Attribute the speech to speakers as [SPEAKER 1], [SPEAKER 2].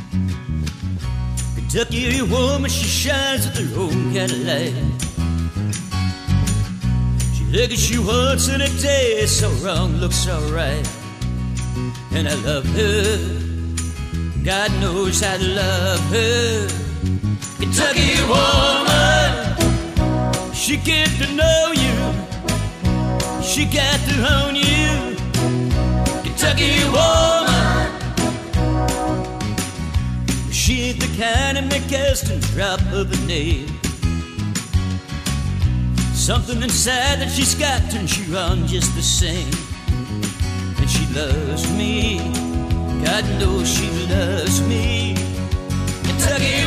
[SPEAKER 1] Kentucky woman, she shines with her own Cadillac. She look at you once in a day, so wrong looks so right. And I love her, God knows I love her. Kentucky woman, she get to know you, she got to own you. Kentucky woman, she ain't the kind of make Gaston drop of a name. Something inside that she's got turns you on just the same. And she loves me, God knows she loves me. Kentucky